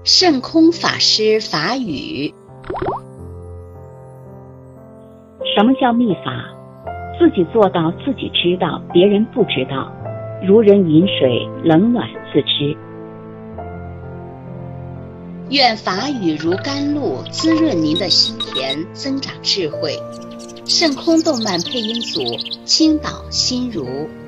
圣空法师法语。 什么叫密法？自己做到自己知道，别人不知道，如人饮水，冷暖自知。 愿法语如甘露，滋润您的心田，增长智慧。圣空动漫配音组，青岛心如。